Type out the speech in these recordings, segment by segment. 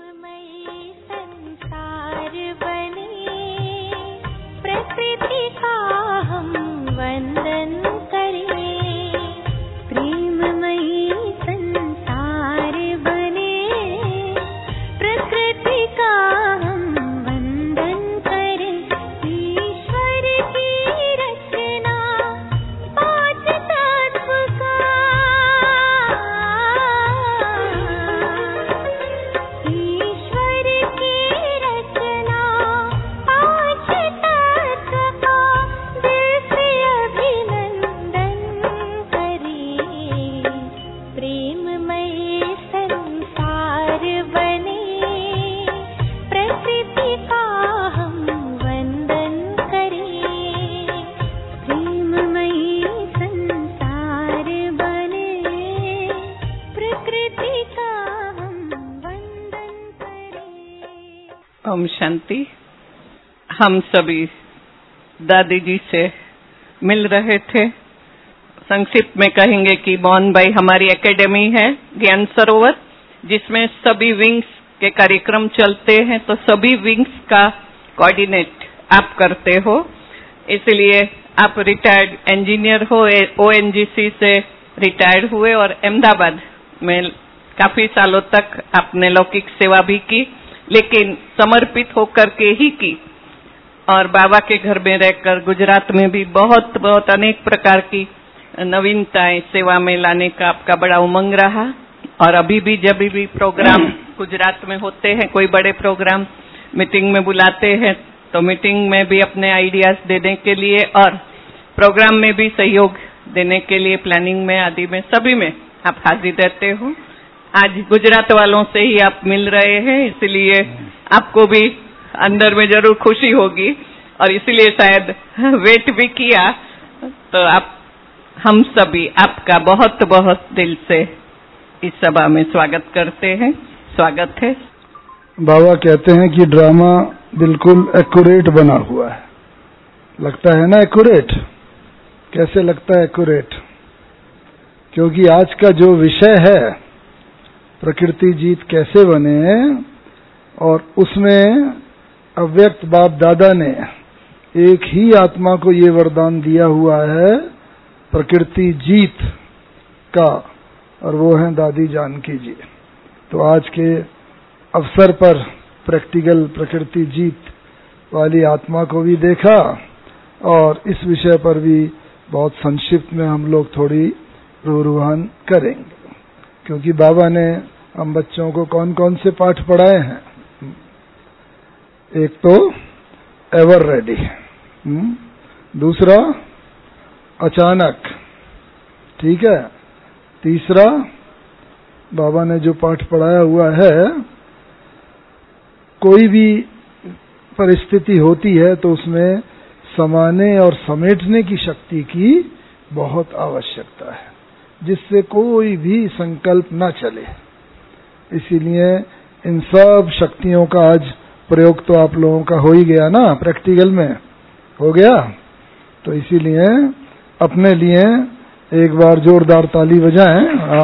ओम शांति। हम सभी दादी जी से मिल रहे थे। संक्षिप्त में कहेंगे कि मोहन भाई हमारी एकेडमी है ज्ञान सरोवर, जिसमें सभी विंग्स के कार्यक्रम चलते हैं, तो सभी विंग्स का कोऑर्डिनेट आप करते हो। इसलिए आप रिटायर्ड इंजीनियर हो, ओएनजीसी से रिटायर्ड हुए और अहमदाबाद में काफी सालों तक आपने लौकिक सेवा भी की, लेकिन समर्पित होकर के ही की। और बाबा के घर में रहकर गुजरात में भी बहुत अनेक प्रकार की नवीनताएं सेवा में लाने का आपका बड़ा उमंग रहा। और अभी भी जब भी प्रोग्राम गुजरात में होते हैं, कोई बड़े प्रोग्राम मीटिंग में बुलाते हैं, तो मीटिंग में भी अपने आइडियाज देने के लिए और प्रोग्राम में भी सहयोग देने के लिए, प्लानिंग में आदि में सभी में आप हाजिर रहते हो। आज गुजरात वालों से ही आप मिल रहे हैं, इसलिए आपको भी अंदर में जरूर खुशी होगी और इसलिए शायद वेट भी किया। तो आप हम सभी आपका बहुत बहुत दिल से इस सभा में स्वागत करते हैं। स्वागत है। बाबा कहते हैं कि ड्रामा बिल्कुल एक्यूरेट बना हुआ है। लगता है ना एक्यूरेट? कैसे लगता है एक्यूरेट? क्योंकि आज का जो विषय है प्रकृति जीत कैसे बने, और उसमें अव्यक्त बाप दादा ने एक ही आत्मा को ये वरदान दिया हुआ है प्रकृति जीत का, और वो है दादी जानकी जी। तो आज के अवसर पर प्रैक्टिकल प्रकृति जीत वाली आत्मा को भी देखा, और इस विषय पर भी बहुत संक्षिप्त में हम लोग थोड़ी रूहान करेंगे। क्योंकि बाबा ने हम बच्चों को कौन कौन से पाठ पढ़ाए हैं? एक तो एवर रेडी, दूसरा अचानक, ठीक है, तीसरा बाबा ने जो पाठ पढ़ाया हुआ है, कोई भी परिस्थिति होती है तो उसमें समाने और समेटने की शक्ति की बहुत आवश्यकता है, जिससे कोई भी संकल्प न चले। इसीलिए इन सब शक्तियों का आज प्रयोग तो आप लोगों का हो ही गया ना, प्रैक्टिकल में हो गया। तो इसीलिए अपने लिए एक बार जोरदार ताली बजाएं।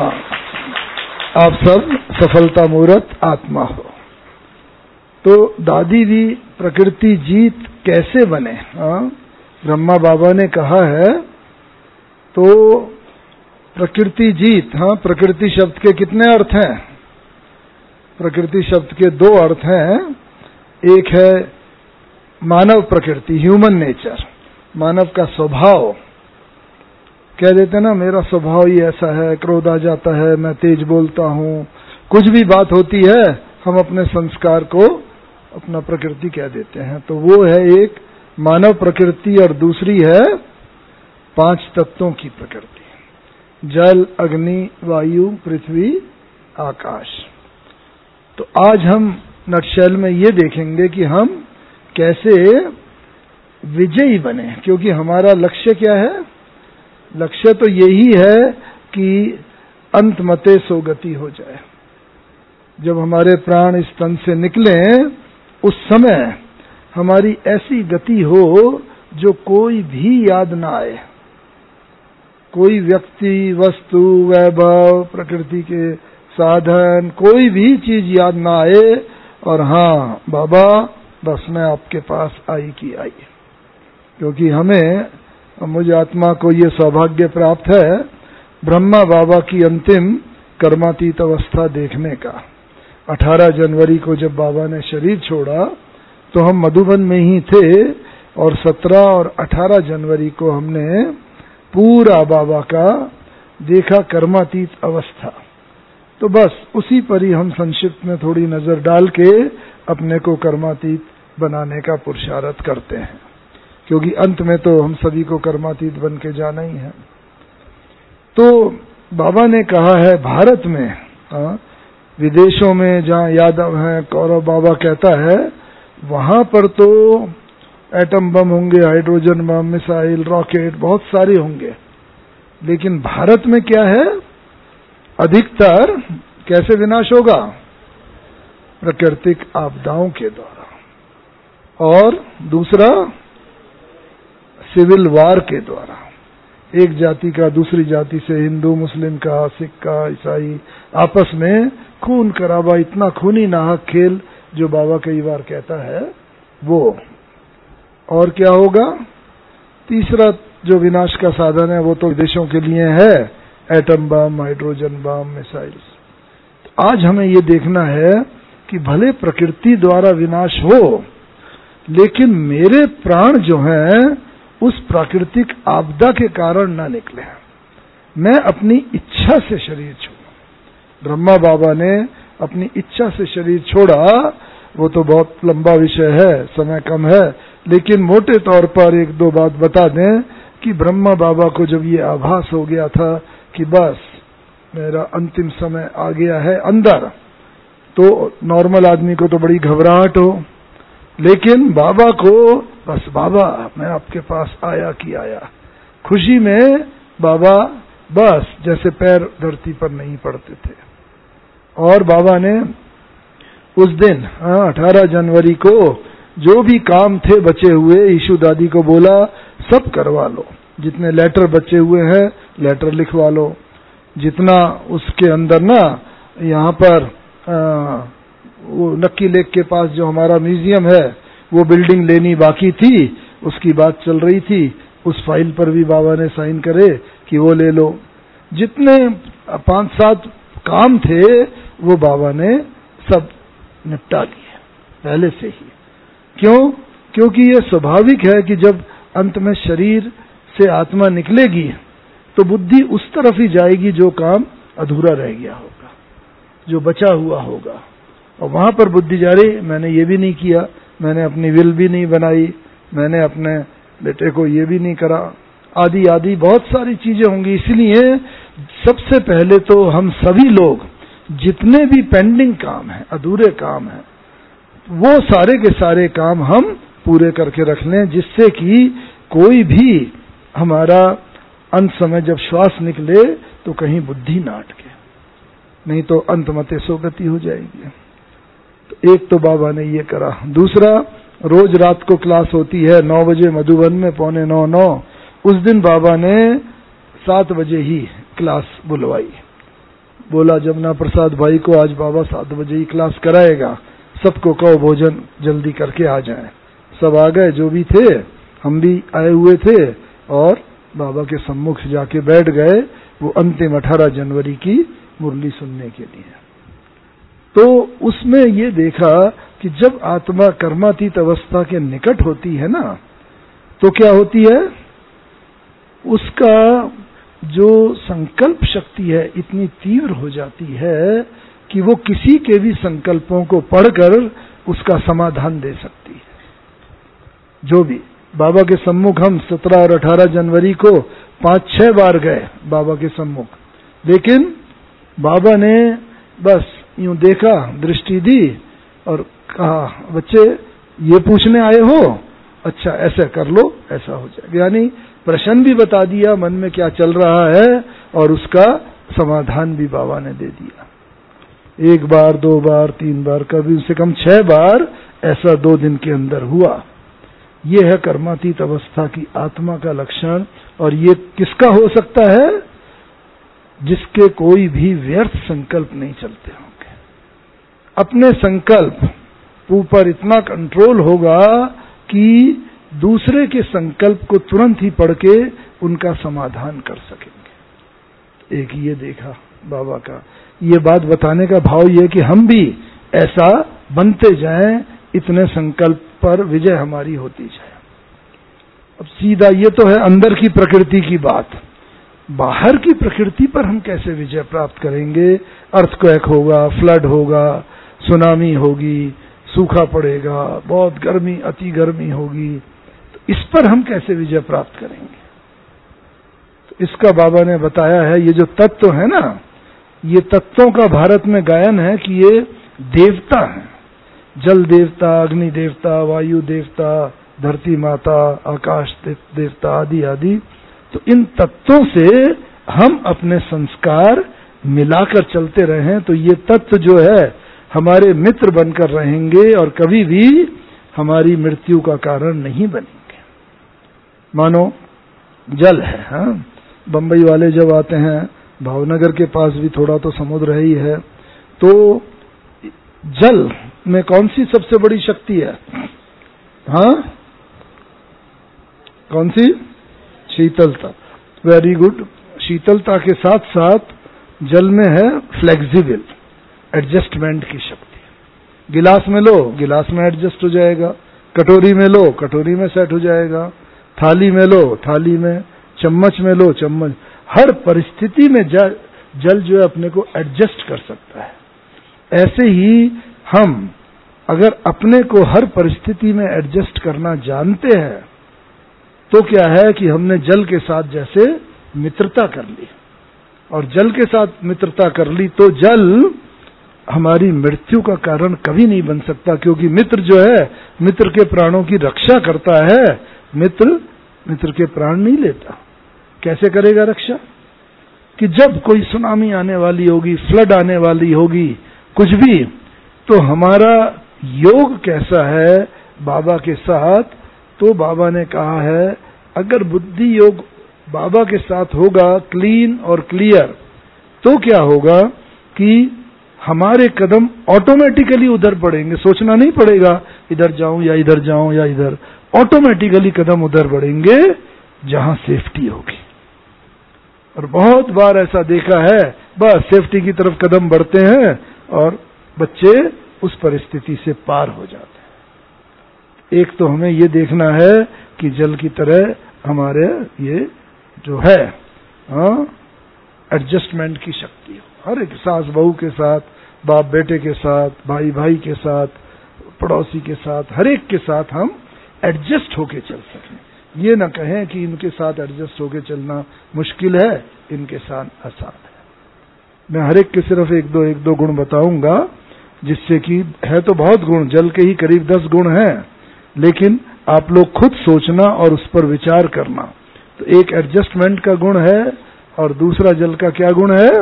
आप सब सफलता मूर्त आत्मा हो। तो दादी भी प्रकृति जीत कैसे बने, ब्रह्मा बाबा ने कहा है। तो प्रकृति जीत, प्रकृति शब्द के कितने अर्थ हैं? प्रकृति शब्द के दो अर्थ हैं। एक है मानव प्रकृति, ह्यूमन नेचर, मानव का स्वभाव। कह देते ना मेरा स्वभाव ही ऐसा है, क्रोध आ जाता है, मैं तेज बोलता हूँ, कुछ भी बात होती है हम अपने संस्कार को अपना प्रकृति कह देते हैं। तो वो है एक मानव प्रकृति, और दूसरी है 5 तत्वों की प्रकृति, जल, अग्नि, वायु, पृथ्वी, आकाश। तो आज हम नटशेल में ये देखेंगे कि हम कैसे विजयी बने। क्योंकि हमारा लक्ष्य क्या है? लक्ष्य तो यही है कि अंत मते सो गति हो जाए। जब हमारे प्राण इस तन से निकले, उस समय हमारी ऐसी गति हो जो कोई भी याद ना आए, कोई व्यक्ति, वस्तु, वैभव, प्रकृति के साधन, कोई भी चीज याद ना आए, और हाँ बाबा बस मैं आपके पास आई की आई, क्योंकि हमें, मुझे आत्मा को ये सौभाग्य प्राप्त है ब्रह्मा बाबा की अंतिम कर्मातीत अवस्था देखने का। 18 जनवरी को जब बाबा ने शरीर छोड़ा तो हम मधुबन में ही थे, और 17 और 18 जनवरी को हमने पूरा बाबा का देखा कर्मातीत अवस्था। तो बस उसी पर ही हम संक्षिप्त में थोड़ी नजर डाल के अपने को कर्मातीत बनाने का पुरुषार्थ करते हैं, क्योंकि अंत में तो हम सभी को कर्मातीत बन के जाना ही है। तो बाबा ने कहा है भारत में, विदेशों में जहाँ यादव हैं, कौरव बाबा कहता है वहां पर तो एटम बम होंगे, हाइड्रोजन बम, मिसाइल, रॉकेट बहुत सारे होंगे, लेकिन भारत में क्या है, अधिकतर कैसे विनाश होगा, प्राकृतिक आपदाओं के द्वारा, और दूसरा सिविल वार के द्वारा। एक जाति का दूसरी जाति से, हिंदू मुस्लिम का, सिख का, ईसाई आपस में खून खराबा, इतना खूनी नाहक खेल जो बाबा कई बार कहता है वो। और क्या होगा, तीसरा जो विनाश का साधन है वो तो देशों के लिए है, atom bomb, hydrogen bomb, missiles. तो आज हमें ये देखना है कि भले प्रकृति द्वारा विनाश हो, लेकिन मेरे प्राण जो हैं उस प्राकृतिक आपदा के कारण न निकले। मैं अपनी इच्छा से शरीर छोड़ा। ब्रह्मा बाबा ने अपनी इच्छा से शरीर छोड़ा, वो तो बहुत लंबा विषय है, समय कम है, लेकिन मोटे तौर पर एक दो बात बता दें कि ब्रह्मा बाबा को जब ये आभास हो गया था कि बस मेरा अंतिम समय आ गया है अंदर, तो नॉर्मल आदमी को तो बड़ी घबराहट हो, लेकिन बाबा को बस बाबा मैं आपके पास आया कि आया, खुशी में बाबा बस जैसे पैर धरती पर नहीं पड़ते थे। और बाबा ने उस दिन 18 जनवरी को जो भी काम थे बचे हुए, ईशु दादी को बोला सब करवा लो, जितने लेटर बचे हुए हैं लेटर लिखवा लो, जितना उसके अंदर ना यहाँ पर वो नक्की लेक के पास जो हमारा म्यूजियम है वो बिल्डिंग लेनी बाकी थी, उसकी बात चल रही थी, उस फाइल पर भी बाबा ने साइन करे कि वो ले लो। जितने 5-7 काम थे वो बाबा ने सब निपटा लिए पहले से ही। क्यों? क्योंकि ये स्वाभाविक है कि जब अंत में शरीर से आत्मा निकलेगी तो बुद्धि उस तरफ ही जाएगी जो काम अधूरा रह गया होगा, जो बचा हुआ होगा, और वहां पर बुद्धि जा रही मैंने ये भी नहीं किया, मैंने अपनी विल भी नहीं बनाई, मैंने अपने बेटे को ये भी नहीं करा, आदि आदि बहुत सारी चीजें होंगी। इसलिए सबसे पहले तो हम सभी लोग जितने भी पेंडिंग काम हैं, अधूरे काम हैं, वो सारे के सारे काम हम पूरे करके रख लें, जिससे कि कोई भी हमारा अंत समय जब श्वास निकले तो कहीं बुद्धि ना अटके, नहीं तो अंत मते सोगति हो जाएगी। तो एक तो बाबा ने ये करा। दूसरा, रोज रात को क्लास होती है 9 बजे मधुबन में, 8:45-9। उस दिन बाबा ने 7 बजे ही क्लास बुलवाई। बोला जमुना प्रसाद भाई को आज बाबा 7 बजे ही क्लास कराएगा, सबको कहो भोजन जल्दी करके आ जाएं। सब आ गए, जो भी थे, हम भी आए हुए थे, और बाबा के सम्मुख जाके बैठ गए वो अंतिम 18 जनवरी की मुरली सुनने के लिए। तो उसमें ये देखा कि जब आत्मा कर्मातीत अवस्था के निकट होती है ना, तो क्या होती है, उसका जो संकल्प शक्ति है इतनी तीव्र हो जाती है कि वो किसी के भी संकल्पों को पढ़कर उसका समाधान दे सकती है। जो भी बाबा के सम्मुख हम 17 और 18 जनवरी को 5-6 बार गए बाबा के सम्मुख, लेकिन बाबा ने बस यूं देखा, दृष्टि दी और कहा बच्चे ये पूछने आए हो, अच्छा ऐसा कर लो, ऐसा हो जाएगा। यानी प्रश्न भी बता दिया मन में क्या चल रहा है और उसका समाधान भी बाबा ने दे दिया। 1 बार, 2 बार, 3 बार, कभी उससे कम 6 बार ऐसा 2 दिन के अंदर हुआ। ये है कर्मातीत अवस्था की आत्मा का लक्षण। और ये किसका हो सकता है? जिसके कोई भी व्यर्थ संकल्प नहीं चलते होंगे। अपने संकल्प ऊपर इतना कंट्रोल होगा कि दूसरे के संकल्प को तुरंत ही पढ़ के उनका समाधान कर सकेंगे। एक ये देखा बाबा का, ये बात बताने का भाव ये कि हम भी ऐसा बनते जाएं, इतने संकल्प पर विजय हमारी होती जाए। अब सीधा ये तो है अंदर की प्रकृति की बात, बाहर की प्रकृति पर हम कैसे विजय प्राप्त करेंगे? अर्थक्वेक होगा, फ्लड होगा, सुनामी होगी, सूखा पड़ेगा, बहुत गर्मी, अति गर्मी होगी, तो इस पर हम कैसे विजय प्राप्त करेंगे? तो इसका बाबा ने बताया है, ये जो तत्व है ना, ये तत्वों का भारत में गायन है कि ये देवता हैं, जल देवता, अग्नि देवता, वायु देवता, धरती माता, आकाश देवता आदि आदि। तो इन तत्वों से हम अपने संस्कार मिलाकर चलते रहें तो ये तत्व जो है हमारे मित्र बनकर रहेंगे और कभी भी हमारी मृत्यु का कारण नहीं बनेंगे। मानो जल है, हाँ, बंबई वाले जब आते हैं, भावनगर के पास भी थोड़ा तो समुद्र ही है, तो जल में कौन सी सबसे बड़ी शक्ति है? हाँ, कौन सी? शीतलता। Very good. शीतलता के साथ साथ जल में है फ्लेक्सिबल, एडजस्टमेंट की शक्ति। गिलास में लो, गिलास में एडजस्ट हो जाएगा, कटोरी में लो, कटोरी में सेट हो जाएगा, थाली में लो, थाली में, चम्मच में लो, चम्मच, हर परिस्थिति में जल जो है अपने को एडजस्ट कर सकता है। ऐसे ही हम अगर अपने को हर परिस्थिति में एडजस्ट करना जानते हैं तो क्या है कि हमने जल के साथ जैसे मित्रता कर ली, और जल के साथ मित्रता कर ली तो जल हमारी मृत्यु का कारण कभी नहीं बन सकता, क्योंकि मित्र जो है मित्र के प्राणों की रक्षा करता है, मित्र के प्राण नहीं लेता। कैसे करेगा रक्षा? कि जब कोई सुनामी आने वाली होगी, फ्लड आने वाली होगी, कुछ भी, तो हमारा योग कैसा है बाबा के साथ? तो बाबा ने कहा है अगर बुद्धि योग बाबा के साथ होगा, क्लीन और क्लियर, तो क्या होगा कि हमारे कदम ऑटोमेटिकली उधर बढ़ेंगे, सोचना नहीं पड़ेगा इधर जाऊं या इधर जाऊं या इधर, ऑटोमेटिकली कदम उधर बढ़ेंगे जहां सेफ्टी होगी। और बहुत बार ऐसा देखा है, बस सेफ्टी की तरफ कदम बढ़ते हैं और बच्चे उस परिस्थिति से पार हो जाते हैं। एक तो हमें ये देखना है कि जल की तरह हमारे ये जो है एडजस्टमेंट की शक्ति हो, हर एक सास बहू के साथ, बाप बेटे के साथ, भाई भाई के साथ, पड़ोसी के साथ, हर एक के साथ हम एडजस्ट होके चल सकें। ये ना कहें कि इनके साथ एडजस्ट होके चलना मुश्किल है, इनके साथ आसान है। मैं हर एक के सिर्फ एक दो गुण बताऊंगा, जिससे कि है तो बहुत गुण, जल के ही करीब 10 गुण हैं, लेकिन आप लोग खुद सोचना और उस पर विचार करना। तो एक एडजस्टमेंट का गुण है और दूसरा जल का क्या गुण है?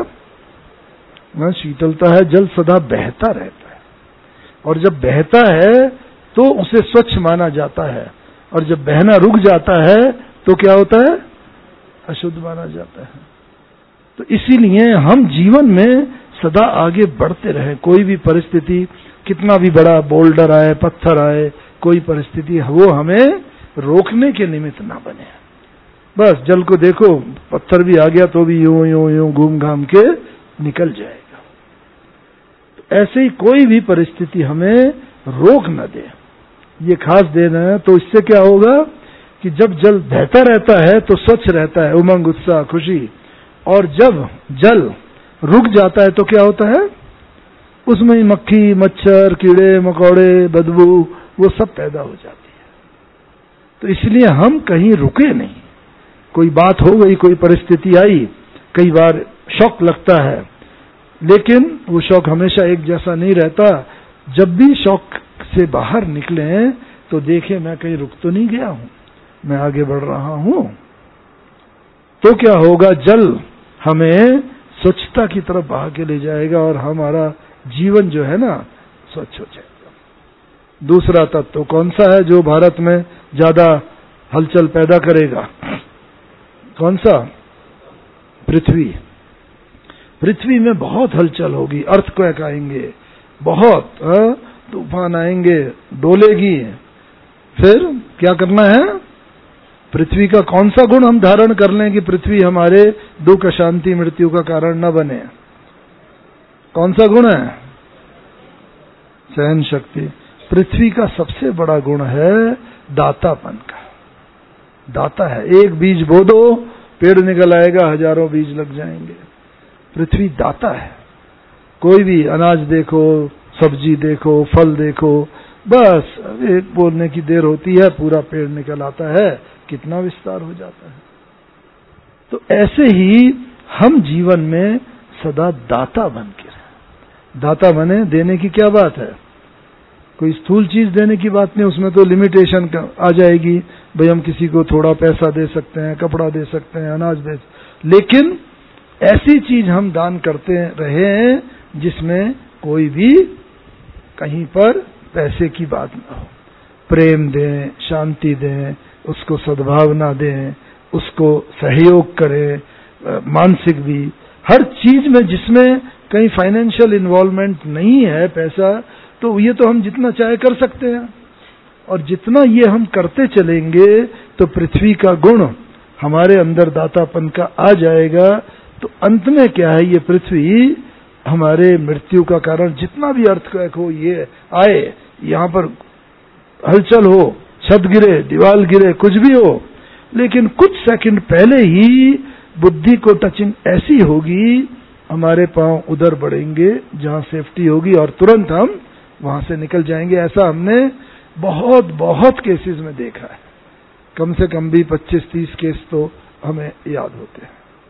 शीतलता है। जल सदा बहता रहता है, और जब बहता है तो उसे स्वच्छ माना जाता है, और जब बहना रुक जाता है तो क्या होता है? अशुद्ध माना जाता है। तो इसीलिए हम जीवन में सदा आगे बढ़ते रहें। कोई भी परिस्थिति, कितना भी बड़ा बोल्डर आए, पत्थर आए, कोई परिस्थिति, वो हमें रोकने के निमित्त ना बने। बस जल को देखो, पत्थर भी आ गया तो भी यूं यूं यूं घूम घाम के निकल जाएगा। तो ऐसे ही कोई भी परिस्थिति हमें रोक न दे, ये खास देना है। तो इससे क्या होगा कि जब जल बहता रहता है तो स्वच्छ रहता है, उमंग, उत्साह, खुशी, और जब जल रुक जाता है तो क्या होता है? उसमें ही मक्खी, मच्छर, कीड़े मकोड़े, बदबू, वो सब पैदा हो जाती है। तो इसलिए हम कहीं रुके नहीं। कोई बात हो गई, कोई परिस्थिति आई, कई बार शौक लगता है, लेकिन वो शौक हमेशा एक जैसा नहीं रहता। जब भी शौक से बाहर निकले तो देखें मैं कहीं रुक तो नहीं गया हूं, मैं आगे बढ़ रहा हूं। तो क्या होगा? जल हमें स्वच्छता की तरफ बहा के ले जाएगा और हमारा जीवन जो है ना स्वच्छ हो जाएगा। दूसरा तत्व कौन सा है जो भारत में ज्यादा हलचल पैदा करेगा? कौन सा? पृथ्वी। पृथ्वी में बहुत हलचल होगी, अर्थक्वेक आएंगे बहुत, तूफान आएंगे, डोलेगी। फिर क्या करना है? पृथ्वी का कौन सा गुण हम धारण कर लें कि पृथ्वी हमारे दुख, अशांति, मृत्यु का कारण न बने? कौन सा गुण है? सहन शक्ति। पृथ्वी का सबसे बड़ा गुण है दातापन का। दाता है। एक बीज बो दो, पेड़ निकल आएगा, हजारों बीज लग जाएंगे। पृथ्वी दाता है। कोई भी अनाज देखो, सब्जी देखो, फल देखो, बस एक बोलने की देर होती है, पूरा पेड़ निकल आता है, कितना विस्तार हो जाता है। तो ऐसे ही हम जीवन में सदा दाता बन के रहें। दाता बने, देने की क्या बात है? कोई स्थूल चीज देने की बात नहीं, उसमें तो लिमिटेशन आ जाएगी। भाई हम किसी को थोड़ा पैसा दे सकते हैं, कपड़ा दे सकते हैं, अनाज दे, लेकिन ऐसी चीज हम दान करते रहे जिसमें कोई भी कहीं पर पैसे की बात ना हो। प्रेम दें, शांति दें, उसको सद्भावना दें, उसको सहयोग करें, मानसिक भी, हर चीज में जिसमें कहीं फाइनेंशियल इन्वॉल्वमेंट नहीं है पैसा, तो ये तो हम जितना चाहे कर सकते हैं। और जितना ये हम करते चलेंगे तो पृथ्वी का गुण हमारे अंदर दातापन का आ जाएगा। तो अंत में क्या है? ये पृथ्वी हमारे मृत्यु का कारण, जितना भी अर्थक्वेक हो, ये आए, यहाँ पर हलचल हो, छत गिरे, दीवार गिरे, कुछ भी हो, लेकिन कुछ सेकंड पहले ही बुद्धि को टचिंग ऐसी होगी, हमारे पांव उधर बढ़ेंगे जहां सेफ्टी होगी और तुरंत हम वहां से निकल जाएंगे। ऐसा हमने बहुत बहुत केसेस में देखा है। कम से कम भी 25-30 केस तो हमें याद होते हैं।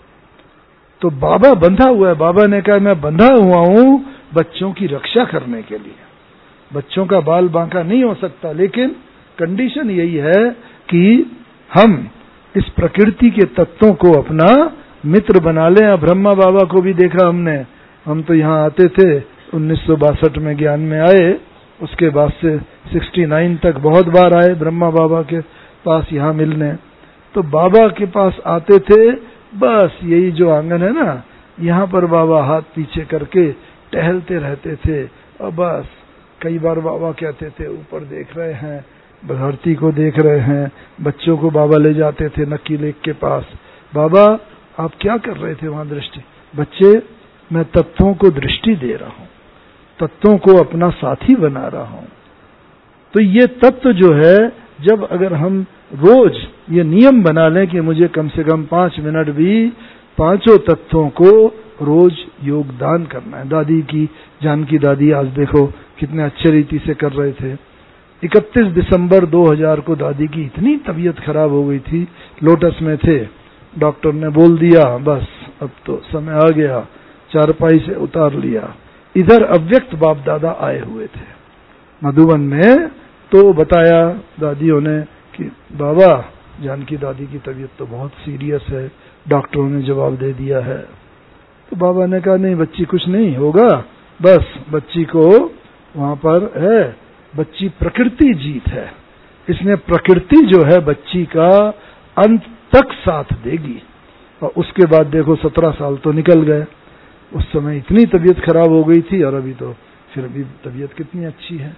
तो बाबा बंधा हुआ है। बाबा ने कहा मैं बंधा हुआ हूं बच्चों की रक्षा करने के लिए। बच्चों का बाल बांका नहीं हो सकता, लेकिन कंडीशन यही है कि हम इस प्रकृति के तत्वों को अपना मित्र बना लें। अब ब्रह्मा बाबा को भी देखा हमने। हम तो यहाँ आते थे 1962 में ज्ञान में आए, उसके बाद से 69 तक बहुत बार आए ब्रह्मा बाबा के पास यहाँ मिलने। तो बाबा के पास आते थे, बस यही जो आंगन है ना, यहाँ पर बाबा हाथ पीछे करके टहलते रहते थे। और बस कई बार बाबा कहते थे ऊपर देख रहे हैं, धरती को देख रहे हैं। बच्चों को बाबा ले जाते थे नक्की लेक के पास। बाबा आप क्या कर रहे थे वहां दृष्टि? बच्चे मैं तत्वों को दृष्टि दे रहा हूं, तत्वों को अपना साथी बना रहा हूं। तो ये तत्व जो है, जब अगर हम रोज ये नियम बना लें कि मुझे कम से कम 5 मिनट भी पांचों तत्वों को रोज योगदान करना है। दादी की, जानकी दादी आज देखो कितने अच्छे रीति से कर रहे थे। 31 दिसंबर 2000 को दादी की इतनी तबीयत खराब हो गई थी, लोटस में थे, डॉक्टर ने बोल दिया बस अब तो समय आ गया, चारपाई से उतार लिया। इधर अव्यक्त बाप दादा आए हुए थे मधुबन में, तो बताया दादियों ने कि बाबा जानकी दादी की तबीयत तो बहुत सीरियस है, डॉक्टरों ने जवाब दे दिया है। तो बाबा ने कहा नहीं बच्ची कुछ नहीं होगा, बस बच्ची को वहां पर है, बच्ची प्रकृति जीत है, इसने प्रकृति जो है बच्ची का अंत तक साथ देगी। और उसके बाद देखो 17 साल तो निकल गए। उस समय इतनी तबीयत खराब हो गई थी और अभी तो फिर भी तबीयत कितनी अच्छी है।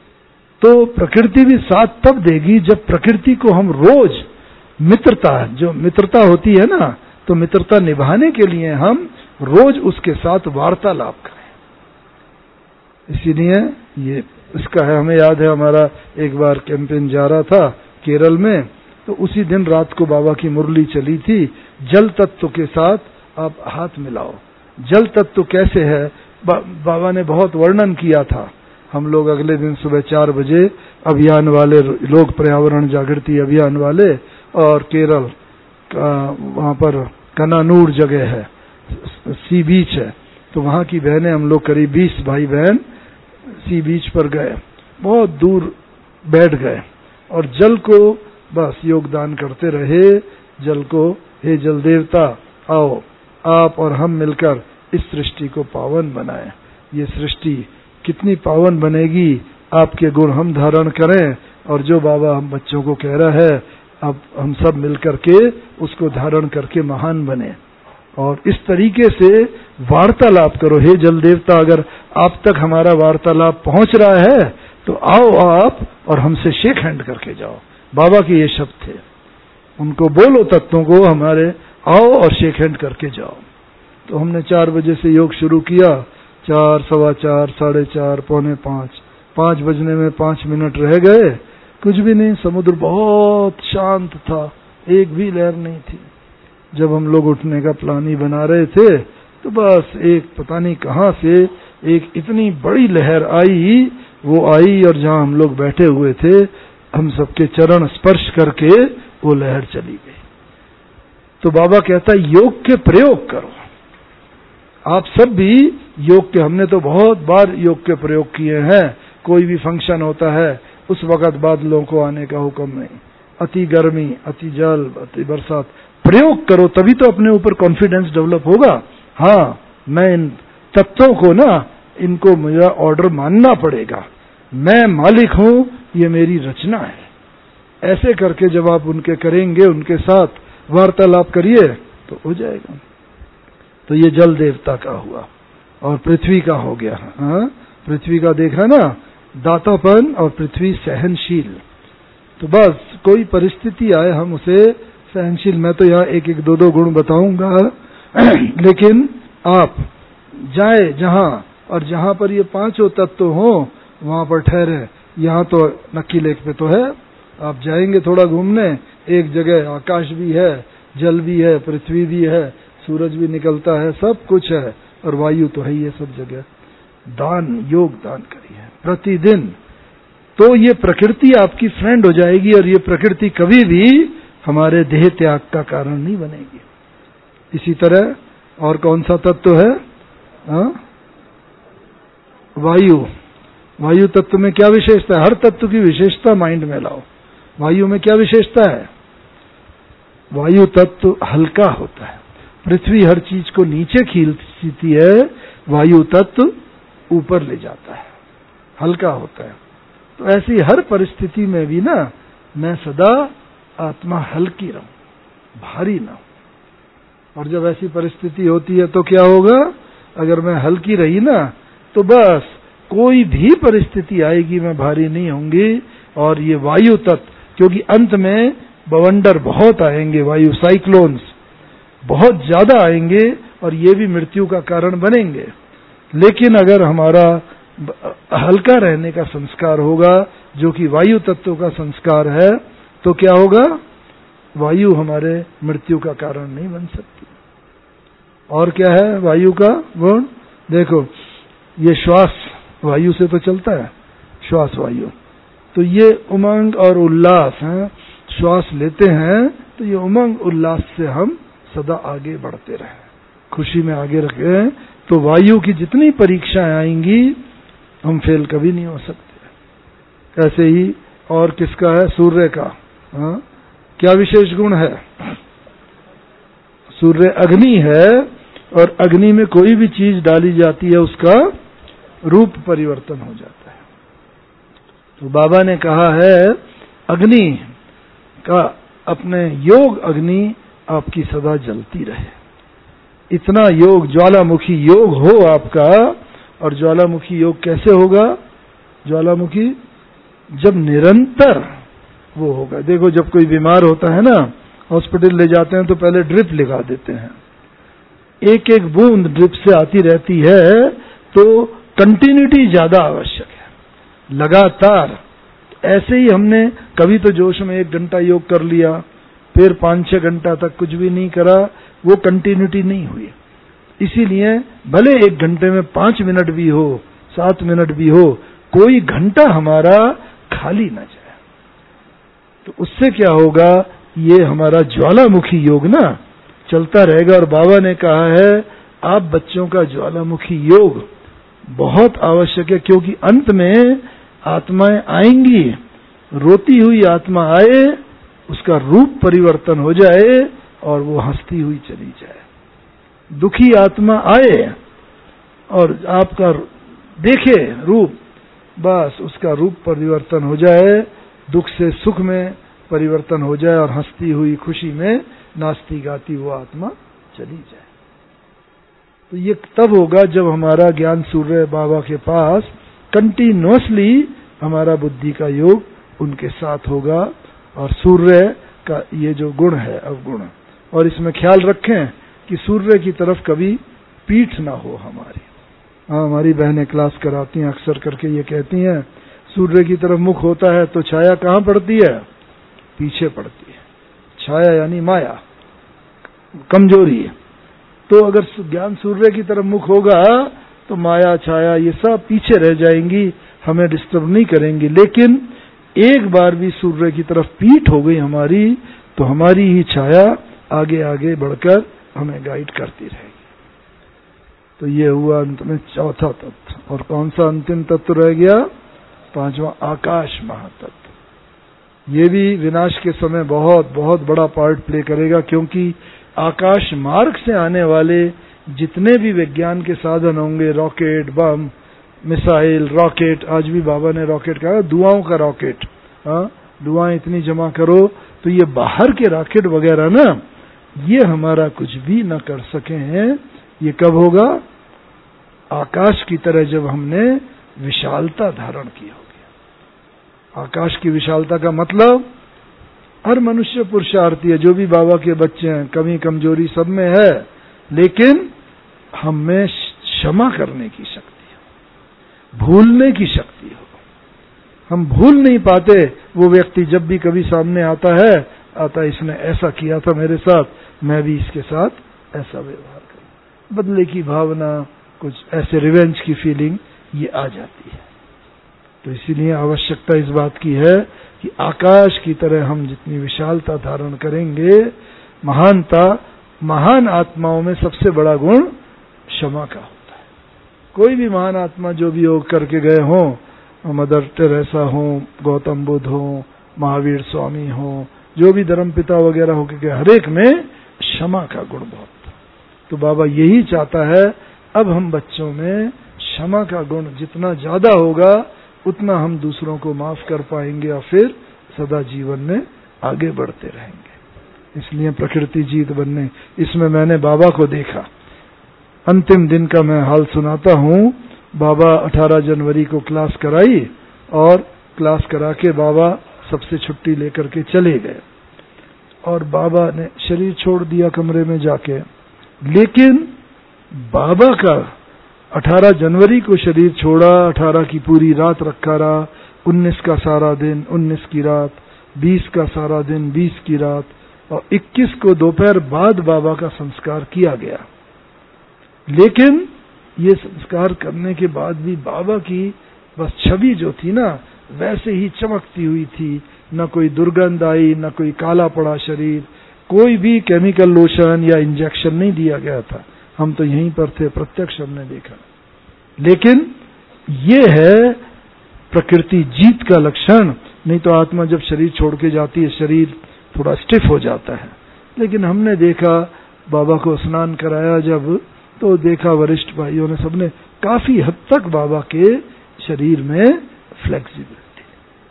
तो प्रकृति भी साथ तब देगी जब प्रकृति को हम रोज मित्रता, जो मित्रता होती है ना, तो मित्रता निभाने के लिए हम रोज उसके साथ वार्तालाप करें। इसीलिए ये इसका है, हमें याद है हमारा एक बार कैंपेन जा रहा था केरल में, तो उसी दिन रात को बाबा की मुरली चली थी, जल तत्व के साथ आप हाथ मिलाओ। जल तत्व कैसे है बाबा ने बहुत वर्णन किया था। हम लोग अगले दिन सुबह 4 बजे अभियान वाले लोग, पर्यावरण जागृति अभियान वाले, और केरल का वहां पर कनानूर जगह है, सी बीच है, तो वहां की बहनें, हम लोग करीब 20 भाई बहन सी बीच पर गए, बहुत दूर बैठ गए और जल को बस योगदान करते रहे। जल को, हे जल देवता आओ, आप और हम मिलकर इस सृष्टि को पावन बनाएं। ये सृष्टि कितनी पावन बनेगी, आपके गुण हम धारण करें। और जो बाबा हम बच्चों को कह रहा है, अब हम सब मिलकर के उसको धारण करके महान बने। और इस तरीके से वार्तालाप करो। हे जल देवता, अगर आप तक हमारा वार्तालाप पहुंच रहा है तो आओ आप और हमसे शेक हैंड करके जाओ। बाबा के ये शब्द थे, उनको बोलो तत्वों को हमारे, आओ और शेक हैंड करके जाओ। तो हमने 4 बजे से योग शुरू किया, 4, 4:15, 4:30, 4:45, 5 बजने में 5 मिनट रह गए, कुछ भी नहीं। समुद्र बहुत शांत था, एक भी लहर नहीं थी। जब हम लोग उठने का प्लान ही बना रहे थे तो बस एक पता नहीं कहां से एक इतनी बड़ी लहर आई, वो आई और जहां हम लोग बैठे हुए थे हम सबके चरण स्पर्श करके वो लहर चली गई। तो बाबा कहता है योग के प्रयोग करो। आप सब भी योग के, हमने तो बहुत बार योग के प्रयोग किए हैं। कोई भी फंक्शन होता है उस वक्त बादलों को आने का हुक्म नहीं, अति गर्मी, अति जल, अति बरसात, प्रयोग करो तभी तो अपने ऊपर कॉन्फिडेंस डेवलप होगा। हाँ, मैं इन तत्वों को ना, इनको मेरा ऑर्डर मानना पड़ेगा, मैं मालिक हूं, ये मेरी रचना है। ऐसे करके जब आप उनके करेंगे, उनके साथ वार्तालाप करिए तो हो जाएगा। तो ये जल देवता का हुआ और पृथ्वी का हो गया। हाँ, पृथ्वी का देखा ना, दातापन, और पृथ्वी सहनशील। तो बस कोई परिस्थिति आए हम उसे सहनशील, मैं तो यहाँ 1-1, 2-2 गुण बताऊंगा लेकिन आप जाए जहां, और जहां पर ये 5 तत्व हो वहां पर ठहरे। यहाँ तो नक्की लेक पे तो है, आप जाएंगे थोड़ा घूमने, एक जगह आकाश भी है, जल भी है, पृथ्वी भी है, सूरज भी निकलता है, सब कुछ है, और वायु तो है ही है सब जगह। दान, योग दान करिए प्रतिदिन, तो ये प्रकृति आपकी फ्रेंड हो जाएगी, और ये प्रकृति कभी भी हमारे देह त्याग का कारण नहीं बनेगी। इसी तरह और कौन सा तत्व है? वायु। वायु तत्व में क्या विशेषता है? हर तत्व की विशेषता माइंड में लाओ। वायु में क्या विशेषता है? वायु तत्व हल्का होता है, पृथ्वी हर चीज को नीचे खींचती है, वायु तत्व ऊपर ले जाता है, हल्का होता है। तो ऐसी हर परिस्थिति में भी ना, मैं सदा आत्मा हल्की रहूं, भारी ना हो। और जब ऐसी परिस्थिति होती है तो क्या होगा? अगर मैं हल्की रही ना तो बस कोई भी परिस्थिति आएगी मैं भारी नहीं होंगी। और ये वायु तत्व, क्योंकि अंत में बवंडर बहुत आएंगे, वायु साइक्लोन्स बहुत ज्यादा आएंगे और ये भी मृत्यु का कारण बनेंगे। लेकिन अगर हमारा हल्का रहने का संस्कार होगा, जो कि वायु तत्व का संस्कार है, तो क्या होगा? वायु हमारे मृत्यु का कारण नहीं बन सकती। और क्या है वायु का गुण? देखो, ये श्वास वायु से तो चलता है, श्वास वायु, तो ये उमंग और उल्लास है। श्वास लेते हैं तो ये उमंग उल्लास से हम सदा आगे बढ़ते रहें, खुशी में आगे रखें। तो वायु की जितनी परीक्षाएं आएंगी हम फेल कभी नहीं हो सकते। ऐसे ही और किसका है? सूर्य का। हाँ, क्या विशेष गुण है? सूर्य अग्नि है, और अग्नि में कोई भी चीज डाली जाती है उसका रूप परिवर्तन हो जाता है। तो बाबा ने कहा है अग्नि का, अपने योग अग्नि आपकी सदा जलती रहे। इतना योग, ज्वालामुखी योग हो आपका। और ज्वालामुखी योग कैसे होगा? ज्वालामुखी जब निरंतर वो होगा। देखो, जब कोई बीमार होता है ना, हॉस्पिटल ले जाते हैं तो पहले ड्रिप लगा देते हैं, एक एक बूंद ड्रिप से आती रहती है, तो कंटिन्यूटी ज्यादा आवश्यक है, लगातार। ऐसे ही हमने कभी तो जोश में 1 घंटा योग कर लिया, फिर 5-6 घंटा तक कुछ भी नहीं करा, वो कंटिन्यूटी नहीं हुई। इसीलिए भले 1 घंटे में 5 मिनट भी हो, 7 मिनट भी हो, कोई घंटा हमारा खाली न जाए। तो उससे क्या होगा? ये हमारा ज्वालामुखी योग ना चलता रहेगा। और बाबा ने कहा है आप बच्चों का ज्वालामुखी योग बहुत आवश्यक है, क्योंकि अंत में आत्माएं आएंगी, रोती हुई आत्मा आए, उसका रूप परिवर्तन हो जाए और वो हंसती हुई चली जाए। दुखी आत्मा आए और आपका देखे रूप, बस उसका रूप परिवर्तन हो जाए, दुख से सुख में परिवर्तन हो जाए और हंसती हुई खुशी में नाचती गाती वो आत्मा चली जाए। तो ये तब होगा जब हमारा ज्ञान सूर्य बाबा के पास कंटिन्यूअसली हमारा बुद्धि का योग उनके साथ होगा, और सूर्य का ये जो गुण है अवगुण, और इसमें ख्याल रखें कि सूर्य की तरफ कभी पीठ ना हो हमारी। हमारी बहनें क्लास कराती हैं अक्सर करके, ये कहती हैं सूर्य की तरफ मुख होता है तो छाया कहाँ पड़ती है? पीछे पड़ती है। छाया यानी माया, कमजोरी है। तो अगर ज्ञान सूर्य की तरफ मुख होगा तो माया छाया ये सब पीछे रह जाएंगी, हमें डिस्टर्ब नहीं करेंगी। लेकिन एक बार भी सूर्य की तरफ पीठ हो गई हमारी तो हमारी ही छाया आगे आगे बढ़कर हमें गाइड करती रहेगी। तो ये हुआ अंत में चौथा तत्व। और कौन सा अंतिम तत्व रह गया? पांचवा, आकाश महातत्व। ये भी विनाश के समय बहुत बहुत बड़ा पार्ट प्ले करेगा, क्योंकि आकाश मार्ग से आने वाले जितने भी विज्ञान के साधन होंगे, रॉकेट, बम, मिसाइल, रॉकेट, आज भी बाबा ने रॉकेट कहा, दुआओं का रॉकेट, दुआएं इतनी जमा करो, तो ये बाहर के रॉकेट वगैरह ना, ये हमारा कुछ भी न कर सके हैं। ये कब होगा? आकाश की तरह जब हमने विशालता धारण की होगी। आकाश की विशालता का मतलब हर मनुष्य पुरुषार्थी है, जो भी बाबा के बच्चे हैं, कमी कमजोरी सब में है, लेकिन हम में क्षमा करने की शक्ति हो, भूलने की शक्ति हो। हम भूल नहीं पाते। वो व्यक्ति जब भी कभी सामने आता है, इसने ऐसा किया था मेरे साथ, मैं भी इसके साथ ऐसा व्यवहार करूं। बदले की भावना, कुछ ऐसे रिवेंज की फीलिंग ये आ जाती है। तो इसीलिए आवश्यकता इस बात की है कि आकाश की तरह हम जितनी विशालता धारण करेंगे, महानता, महान आत्माओं में सबसे बड़ा गुण क्षमा का होता है। कोई भी महान आत्मा जो भी योग करके गए हों, मदर टेरेसा हो, गौतम बुद्ध हो, महावीर स्वामी हो, जो भी धर्मपिता वगैरह होके गए, हर एक में क्षमा का गुण बहुत। तो बाबा यही चाहता है, अब हम बच्चों में क्षमा का गुण जितना ज्यादा होगा उतना हम दूसरों को माफ कर पाएंगे और फिर सदा जीवन में आगे बढ़ते रहेंगे। इसलिए प्रकृति जीत बनने, इसमें मैंने बाबा को देखा। अंतिम दिन का मैं हाल सुनाता हूँ। बाबा 18 जनवरी को क्लास कराई, और क्लास करा के बाबा सबसे छुट्टी लेकर के चले गए, और बाबा ने शरीर छोड़ दिया कमरे में जाके। लेकिन बाबा का 18 जनवरी को शरीर छोड़ा, 18 की पूरी रात रखा रहा, 19 का सारा दिन, 19 की रात, 20 का सारा दिन, 20 की रात, और 21 को दोपहर बाद बाबा का संस्कार किया गया। लेकिन ये संस्कार करने के बाद भी बाबा की बस छवि जो थी ना, वैसे ही चमकती हुई थी। न कोई दुर्गंध आई, न कोई काला पड़ा शरीर, कोई भी केमिकल लोशन या इंजेक्शन नहीं दिया गया था। हम तो यहीं पर थे, प्रत्यक्ष हमने देखा। लेकिन ये है प्रकृति जीत का लक्षण। नहीं तो आत्मा जब शरीर छोड़ के जाती है, शरीर थोड़ा स्टिफ हो जाता है। लेकिन हमने देखा, बाबा को स्नान कराया जब, तो देखा वरिष्ठ भाइयों ने, सबने काफी हद तक बाबा के शरीर में फ्लेक्सिबिलिटी।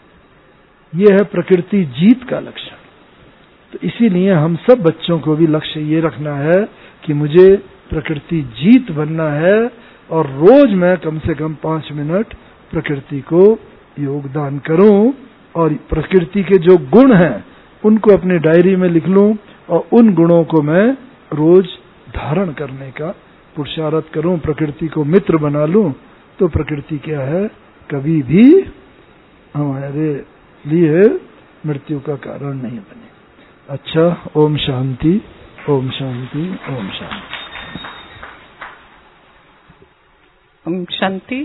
ये है प्रकृति जीत का लक्षण। तो इसीलिए हम सब बच्चों को भी लक्ष्य ये रखना है कि मुझे प्रकृति जीत बनना है, और रोज मैं कम से कम 5 मिनट प्रकृति को योगदान करूं, और प्रकृति के जो गुण हैं उनको अपनी डायरी में लिख लूं, और उन गुणों को मैं रोज धारण करने का पुरुषार्थ करूं, प्रकृति को मित्र बना लूं। तो प्रकृति क्या है, कभी भी हमारे लिए मृत्यु का कारण नहीं बने। अच्छा, ओम शांति, ओम शांति, ओम शांति, ओम शांति।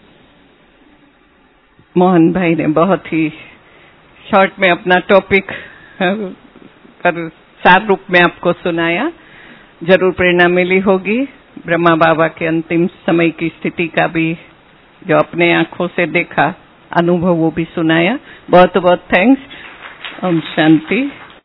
मोहन भाई ने बहुत ही शॉर्ट में अपना टॉपिक पर सार रूप में आपको सुनाया। जरूर प्रेरणा मिली होगी। ब्रह्मा बाबा के अंतिम समय की स्थिति का भी जो अपने आंखों से देखा अनुभव, वो भी सुनाया। बहुत बहुत थैंक्स। ओम शांति।